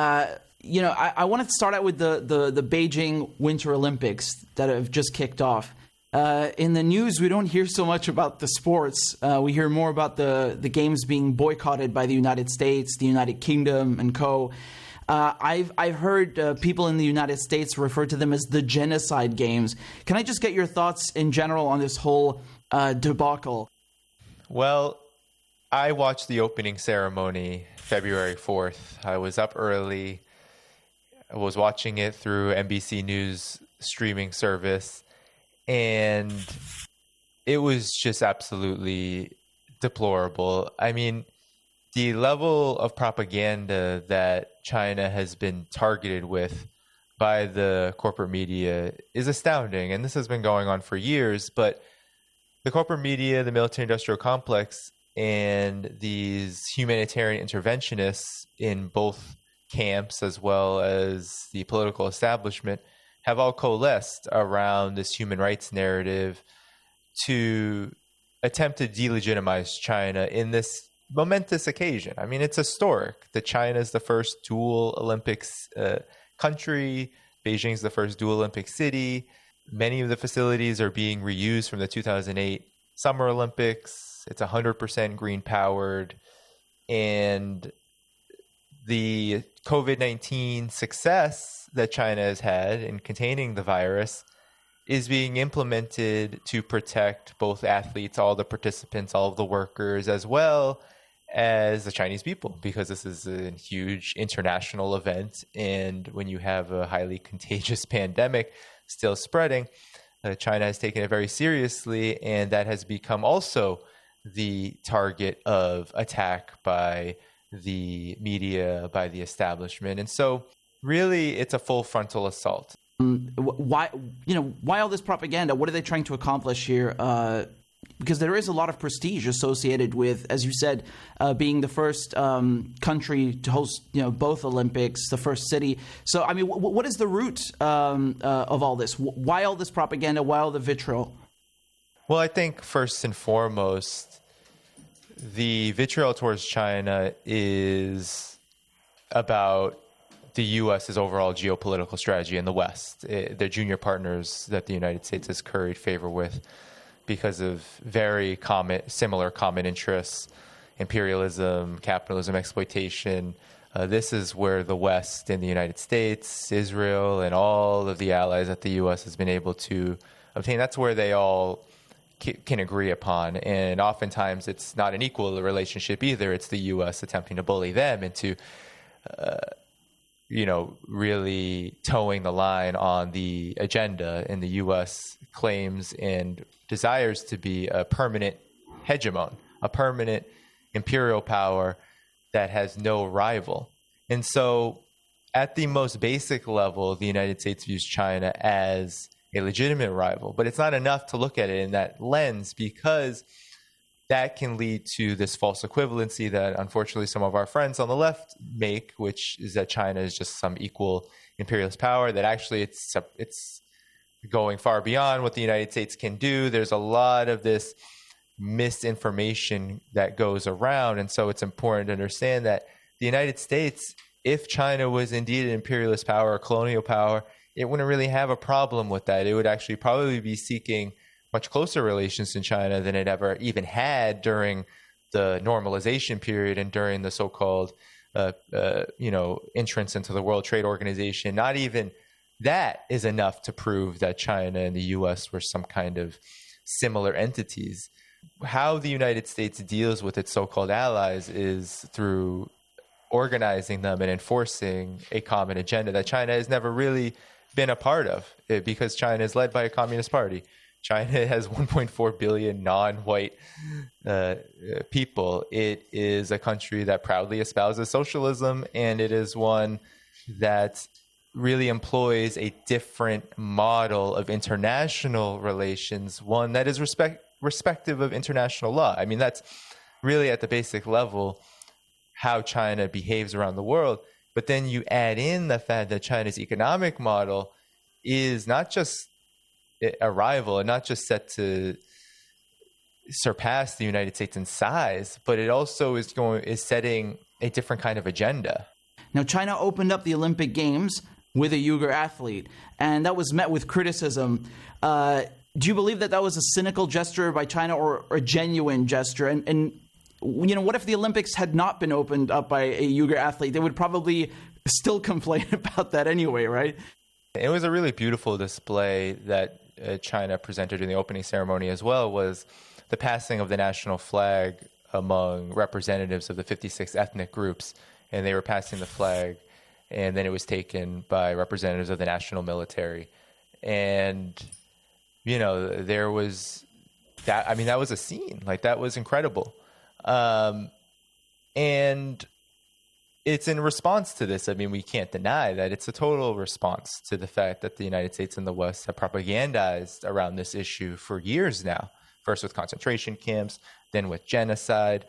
I wanted to start out with the Beijing Winter Olympics that have just kicked off. In the news, we don't hear so much about the sports. We hear more about the games being boycotted by the United States, the United Kingdom, and co. I've heard people in the United States refer to them as the genocide games. Can I just get your thoughts in general on this whole debacle? Well, I watched the opening ceremony February 4th. I was up early. I was watching it through NBC News streaming service, and it was just absolutely deplorable. I mean, the level of propaganda that China has been targeted with by the corporate media is astounding. And this has been going on for years. But the corporate media, the military-industrial complex, and these humanitarian interventionists in both camps, as well as the political establishment, have all coalesced around this human rights narrative to attempt to delegitimize China in this momentous occasion. I mean, it's historic that China is the first dual Olympics country. Beijing's the first dual Olympic city. Many of the facilities are being reused from the 2008 Summer Olympics. It's 100% green powered. And the COVID-19 success that China has had in containing the virus is being implemented to protect both athletes, all the participants, all of the workers, as well as the Chinese people, because this is a huge international event. And when you have a highly contagious pandemic still spreading, China has taken it very seriously, and that has become also the target of attack by the media, by the establishment. And so really it's a full frontal assault. Why all this propaganda? What are they trying to accomplish here? Because there is a lot of prestige associated with, as you said, being the first country to host, both Olympics, the first city. So, I mean, what is the root of all this? Why all this propaganda? Why all the vitriol? Well, I think first and foremost, the vitriol towards China is about the U.S.'s overall geopolitical strategy in the West. They're junior partners that the United States has curried favor with because of very similar common interests: imperialism, capitalism, exploitation. This is where the West and the United States, Israel, and all of the allies that the U.S. has been able to obtain, that's where they all can agree upon. And oftentimes it's not an equal relationship either. It's the U.S. attempting to bully them into really towing the line on the agenda. And the U.S. claims and desires to be a permanent hegemon, a permanent imperial power that has no rival. And so at the most basic level, the United States views China as a legitimate rival. But it's not enough to look at it in that lens, because that can lead to this false equivalency that unfortunately some of our friends on the left make, which is that China is just some equal imperialist power, that actually it's going far beyond what the United States can do. There's a lot of this misinformation that goes around. And so it's important to understand that the United States, if China was indeed an imperialist power, a colonial power, it wouldn't really have a problem with that. It would actually probably be seeking much closer relations to China than it ever even had during the normalization period and during the so-called, entrance into the World Trade Organization. Not even that is enough to prove that China and the U.S. were some kind of similar entities. How the United States deals with its so-called allies is through organizing them and enforcing a common agenda that China has never really been a part of, because China is led by a communist party. China has 1.4 billion non-white people. It is a country that proudly espouses socialism, and it is one that really employs a different model of international relations, one that is respective of international law. I mean, that's really at the basic level how China behaves around the world. But then you add in the fact that China's economic model is not just a rival and not just set to surpass the United States in size, but it also is setting a different kind of agenda. Now, China opened up the Olympic Games with a Uyghur athlete, and that was met with criticism. Do you believe that was a cynical gesture by China or a genuine gesture? And what if the Olympics had not been opened up by a Uyghur athlete? They would probably still complain about that anyway, right? It was a really beautiful display that China presented in the opening ceremony as well, was the passing of the national flag among representatives of the 56 ethnic groups. And they were passing the flag, and then it was taken by representatives of the national military. And, there was that. I mean, that was a scene. Like, that was incredible. And it's in response to this. I mean, we can't deny that it's a total response to the fact that the United States and the West have propagandized around this issue for years now, first with concentration camps, then with genocide.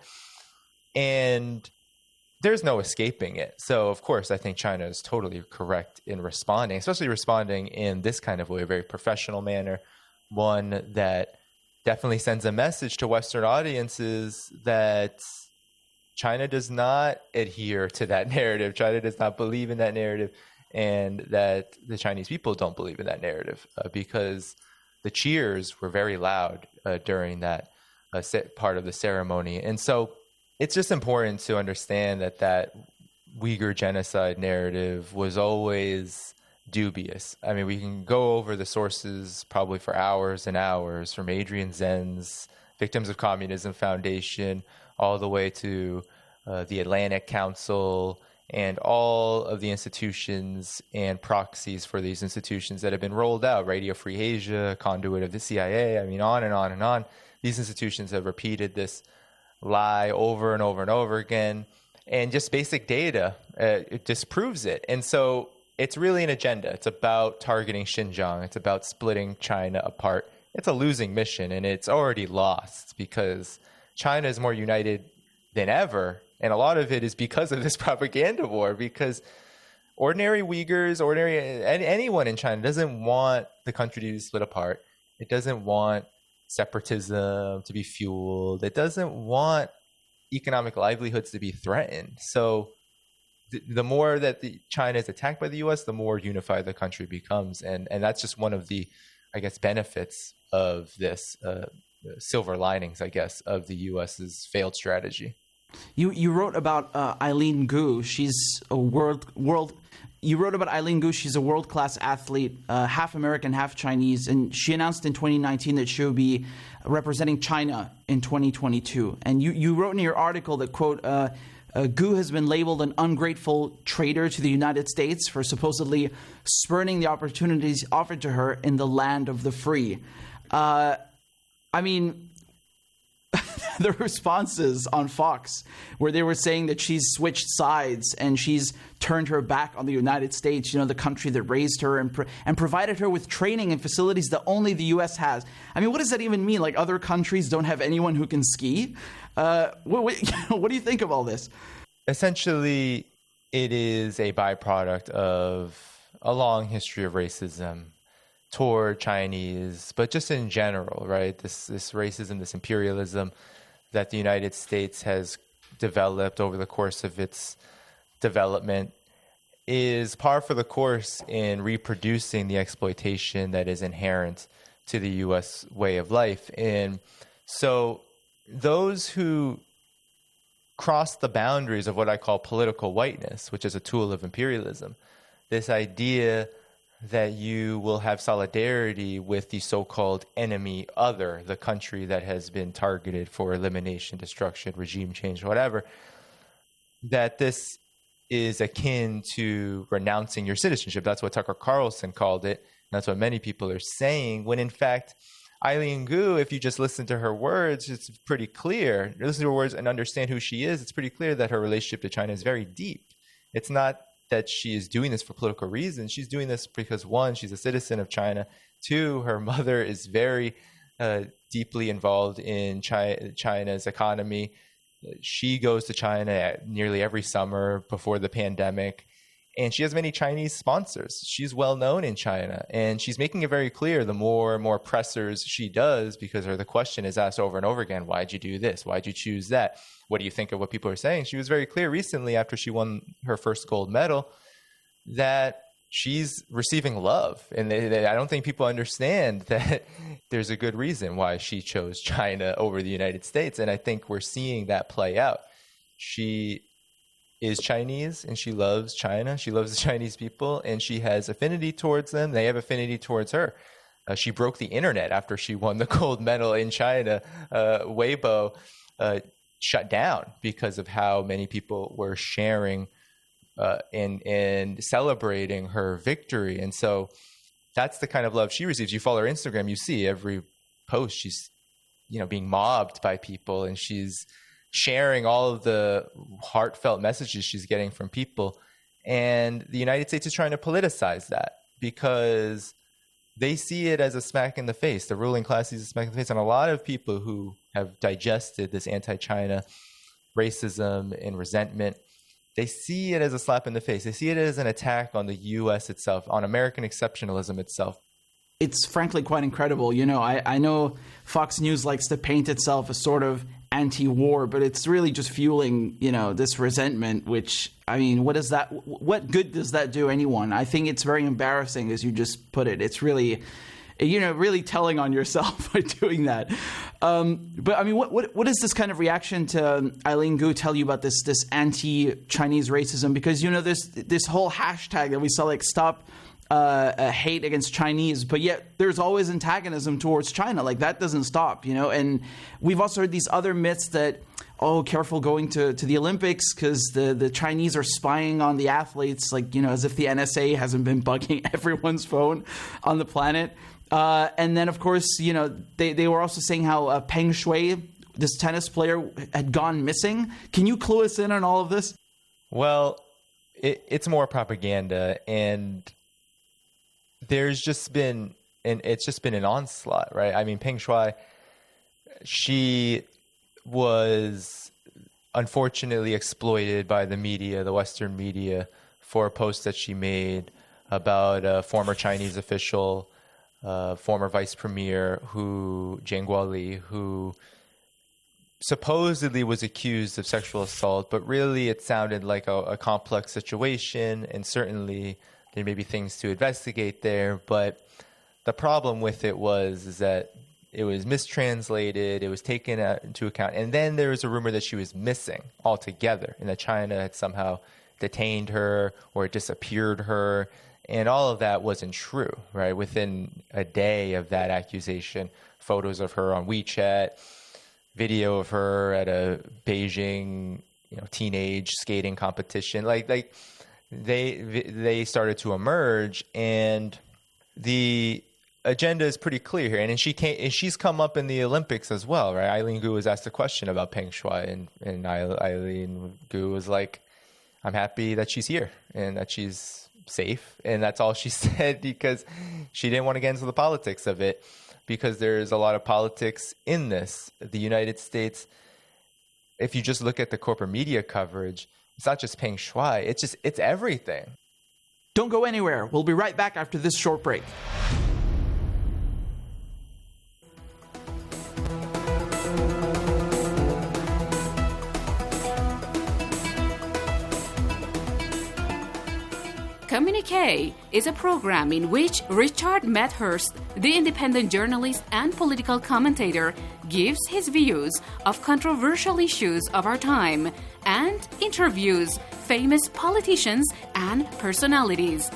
And there's no escaping it. So, of course, I think China is totally correct in responding, especially responding in this kind of way, a very professional manner, one that definitely sends a message to Western audiences that China does not adhere to that narrative. China does not believe in that narrative, and that the Chinese people don't believe in that narrative because the cheers were very loud during that part of the ceremony. And so it's just important to understand that Uyghur genocide narrative was always dubious. I mean, we can go over the sources probably for hours and hours, from Adrian Zenz, Victims of Communism Foundation, all the way to the Atlantic Council and all of the institutions and proxies for these institutions that have been rolled out, Radio Free Asia, conduit of the CIA, I mean, on and on and on. These institutions have repeated this lie over and over and over again, and just basic data it disproves it. And so it's really an agenda. It's about targeting Xinjiang. It's about splitting China apart. It's a losing mission, and it's already lost because China is more united than ever, and a lot of it is because of this propaganda war, because ordinary Uyghurs, anyone in China doesn't want the country to be split apart. It doesn't want separatism to be fueled. It doesn't want economic livelihoods to be threatened. So the more that China is attacked by the U.S., the more unified the country becomes. And that's just one of the, I guess, benefits of this, silver linings, I guess, of the U.S.'s failed strategy. You wrote about Eileen Gu. She's a You wrote about Eileen Gu. She's a world-class athlete, half American, half Chinese, and she announced in 2019 that she will be representing China in 2022. And you wrote in your article that, quote, Gu has been labeled an ungrateful traitor to the United States for supposedly spurning the opportunities offered to her in the land of the free. I mean, the responses on Fox where they were saying that she's switched sides and she's turned her back on the United States, the country that raised her and provided her with training and facilities that only the U.S. has. I mean, what does that even mean? Like, other countries don't have anyone who can ski? What do you think of all this? Essentially, it is a byproduct of a long history of racism toward Chinese, but just in general, right? This racism, this imperialism that the United States has developed over the course of its development is par for the course in reproducing the exploitation that is inherent to the U.S. way of life. And so those who cross the boundaries of what I call political whiteness, which is a tool of imperialism, this idea that you will have solidarity with the so-called enemy other, the country that has been targeted for elimination, destruction, regime change, whatever, that this is akin to renouncing your citizenship. That's what Tucker Carlson called it. And that's what many people are saying, when in fact, Eileen Gu, if you just listen to her words, it's pretty clear. Listen to her words and understand who she is. It's pretty clear that her relationship to China is very deep. It's not that she is doing this for political reasons. She's doing this because, one, she's a citizen of China. Two, her mother is very deeply involved in China's economy. She goes to China nearly every summer before the pandemic, and she has many Chinese sponsors. She's well known in China, and she's making it very clear the more and more pressers she does, because the question is asked over and over again, why'd you do this? Why'd you choose that? What do you think of what people are saying? She was very clear recently after she won her first gold medal that she's receiving love. And I don't think people understand that there's a good reason why she chose China over the United States. And I think we're seeing that play out. She is Chinese and she loves China. She loves the Chinese people and she has affinity towards them. They have affinity towards her. She broke the internet after she won the gold medal in China. Weibo shut down because of how many people were sharing and celebrating her victory. And so that's the kind of love she receives. You follow her Instagram, you see every post she's being mobbed by people, and she's sharing all of the heartfelt messages she's getting from people. And the United States is trying to politicize that because they see it as a smack in the face. The ruling class sees a smack in the face. And a lot of people who have digested this anti-China racism and resentment, they see it as a slap in the face. They see it as an attack on the U.S. itself, on American exceptionalism itself. It's frankly quite incredible. I know Fox News likes to paint itself as sort of anti-war, but it's really just fueling, this resentment, which, what good does that do anyone? I think it's very embarrassing, as you just put it. It's really, really telling on yourself by doing that. But what does this kind of reaction to Eileen Gu tell you about this anti-Chinese racism? Because, there's this whole hashtag that we saw, like, stop hate against Chinese, but yet there's always antagonism towards China. Like, that doesn't stop, and we've also heard these other myths that, careful going to the Olympics because the Chinese are spying on the athletes, like, as if the NSA hasn't been bugging everyone's phone on the planet. And then, of course, they were also saying how Peng Shuai, this tennis player, had gone missing. Can you clue us in on all of this? Well, it's more propaganda, and it's just been an onslaught, right? I mean, Peng Shuai, she was unfortunately exploited by the media, the Western media, for a post that she made about a former Chinese official, former vice premier, Jiang Guoli, who supposedly was accused of sexual assault, but really it sounded like a complex situation, and certainly there may be things to investigate there, but the problem with it is that it was mistranslated, it was taken into account, and then there was a rumor that she was missing altogether, and that China had somehow detained her or disappeared her, and all of that wasn't true, right? Within a day of that accusation, photos of her on WeChat, video of her at a Beijing, teenage skating competition, like they started to emerge, and the agenda is pretty clear here. And she's come up in the Olympics as well, right? Eileen Gu was asked a question about Peng Shuai, and Eileen Gu was like, I'm happy that she's here and that she's safe. And that's all she said, because she didn't want to get into the politics of it, because there's a lot of politics in this. The United States, if you just look at the corporate media coverage, it's not just Peng Shuai, it's everything. Don't go anywhere. We'll be right back after this short break. Communique is a program in which Richard Medhurst, the independent journalist and political commentator, gives his views of controversial issues of our time and interviews famous politicians and personalities.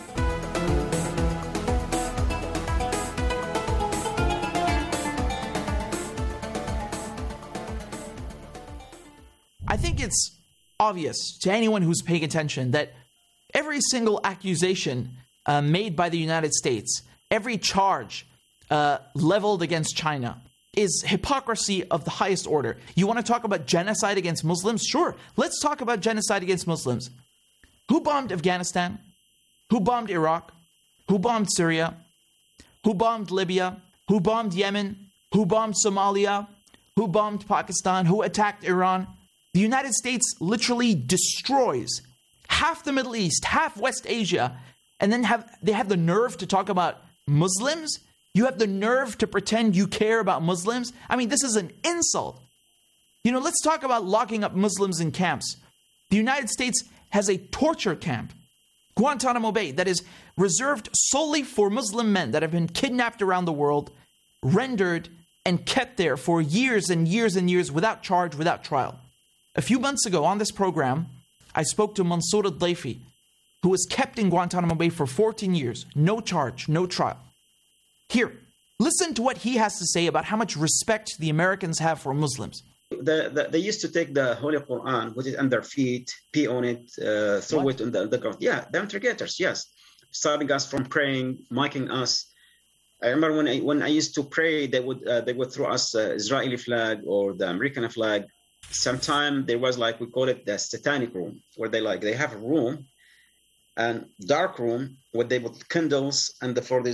I think it's obvious to anyone who's paying attention that every single accusation made by the United States, every charge leveled against China is hypocrisy of the highest order. You want to talk about genocide against Muslims? Sure, let's talk about genocide against Muslims. Who bombed Afghanistan? Who bombed Iraq? Who bombed Syria? Who bombed Libya? Who bombed Yemen? Who bombed Somalia? Who bombed Pakistan? Who attacked Iran? The United States literally destroys half the Middle East, half West Asia, and then they have the nerve to talk about Muslims? You have the nerve to pretend you care about Muslims? I mean, this is an insult. You know, let's talk about locking up Muslims in camps. The United States has a torture camp, Guantanamo Bay, that is reserved solely for Muslim men that have been kidnapped around the world, rendered, and kept there for years and years and years without charge, without trial. A few months ago on this program, I spoke to Mansour al-Daifi, who was kept in Guantanamo Bay for 14 years, no charge, no trial. Here, listen to what he has to say about how much respect the Americans have for Muslims. They used to take the Holy Quran, put it on their feet, pee on it, throw it on the ground. Yeah, they're integrators, yes. Stopping us from praying, mocking us. I remember when I used to pray, they would throw us the Israeli flag or the American flag. Sometime there was we call it the satanic room, where they have a room, and dark room, where they put candles, and the floor there's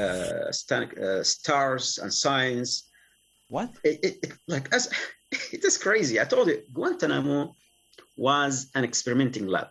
stars and signs. What? It is crazy. I told you, Guantanamo was an experimenting lab.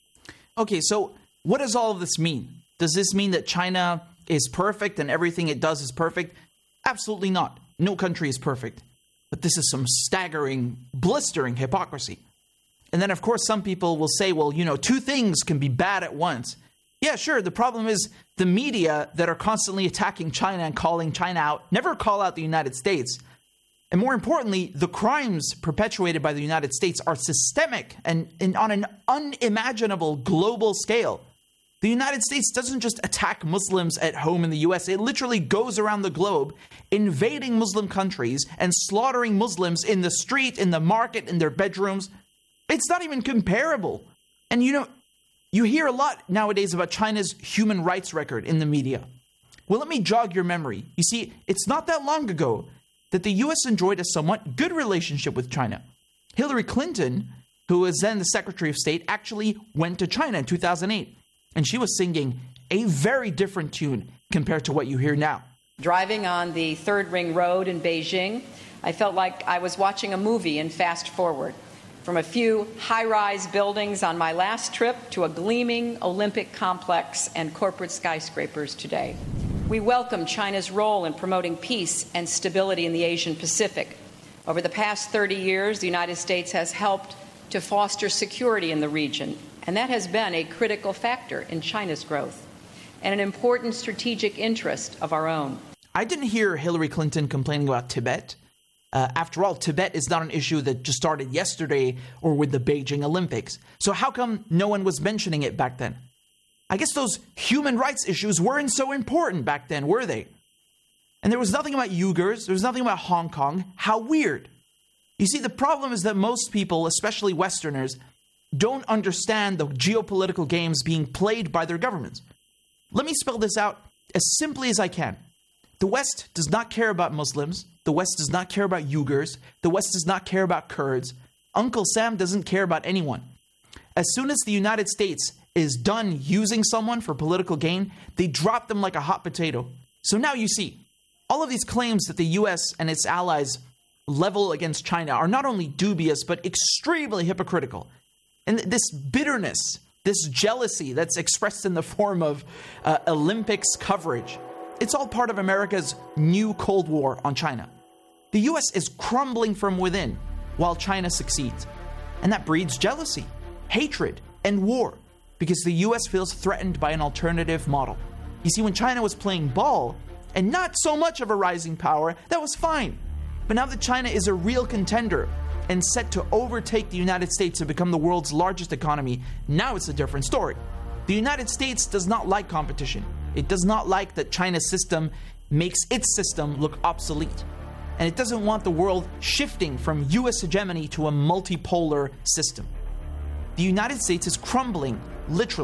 Okay, so what does all of this mean? Does this mean that China is perfect and everything it does is perfect? Absolutely not. No country is perfect. But this is some staggering, blistering hypocrisy. And then, of course, some people will say, well, two things can be bad at once. Yeah, sure. The problem is the media that are constantly attacking China and calling China out never call out the United States. And more importantly, the crimes perpetuated by the United States are systemic and on an unimaginable global scale. The United States doesn't just attack Muslims at home in the US. It literally goes around the globe, invading Muslim countries and slaughtering Muslims in the street, in the market, in their bedrooms. It's not even comparable. And you hear a lot nowadays about China's human rights record in the media. Well, let me jog your memory. You see, it's not that long ago that the US enjoyed a somewhat good relationship with China. Hillary Clinton, who was then the Secretary of State, actually went to China in 2008. And she was singing a very different tune compared to what you hear now. Driving on the Third Ring Road in Beijing, I felt like I was watching a movie in fast forward. From a few high-rise buildings on my last trip to a gleaming Olympic complex and corporate skyscrapers today. We welcome China's role in promoting peace and stability in the Asian Pacific. Over the past 30 years, the United States has helped to foster security in the region, and that has been a critical factor in China's growth and an important strategic interest of our own. I didn't hear Hillary Clinton complaining about Tibet. After all, Tibet is not an issue that just started yesterday or with the Beijing Olympics. So how come no one was mentioning it back then? I guess those human rights issues weren't so important back then, were they? And there was nothing about Uyghurs. There was nothing about Hong Kong. How weird. You see, the problem is that most people, especially Westerners, don't understand the geopolitical games being played by their governments. Let me spell this out as simply as I can. The West does not care about Muslims. The West does not care about Uyghurs. The West does not care about Kurds. Uncle Sam doesn't care about anyone. As soon as the United States is done using someone for political gain, they drop them like a hot potato. So now you see, all of these claims that the US and its allies level against China are not only dubious, but extremely hypocritical. And this bitterness, this jealousy that's expressed in the form of Olympics coverage, it's all part of America's new Cold War on China. The US is crumbling from within while China succeeds. And that breeds jealousy, hatred, and war, because the US feels threatened by an alternative model. You see, when China was playing ball, and not so much of a rising power, that was fine. But now that China is a real contender and set to overtake the United States to become the world's largest economy, now it's a different story. The United States does not like competition. It does not like that China's system makes its system look obsolete. And it doesn't want the world shifting from US hegemony to a multipolar system. The United States is crumbling, literally,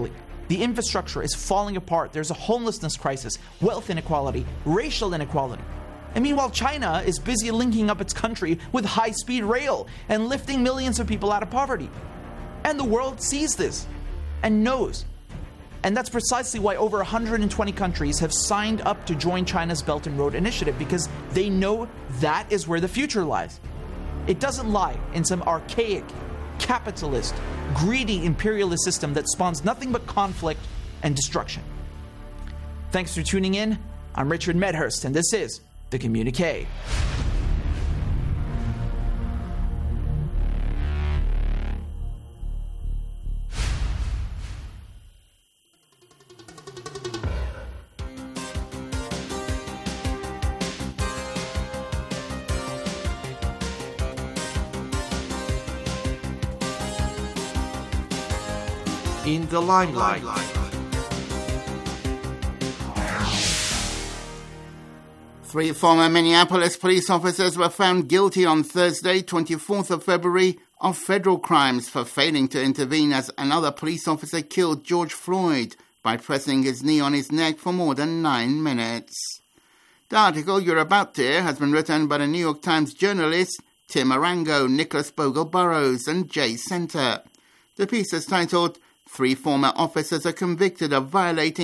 The infrastructure is falling apart. There's a homelessness crisis, wealth inequality, racial inequality. And meanwhile, China is busy linking up its country with high-speed rail and lifting millions of people out of poverty. And the world sees this and knows. And that's precisely why over 120 countries have signed up to join China's Belt and Road Initiative, because they know that is where the future lies. It doesn't lie in some archaic, capitalist, greedy imperialist system that spawns nothing but conflict and destruction. Thanks for tuning in. I'm Richard Medhurst, and this is The Communique. In the limelight. Three former Minneapolis police officers were found guilty on Thursday, 24th of February, of federal crimes for failing to intervene as another police officer killed George Floyd by pressing his knee on his neck for more than 9 minutes. The article you're about to hear has been written by the New York Times journalists Tim Arango, Nicholas Bogle-Burrows and Jay Center. The piece is titled, 3 former officers are convicted of violating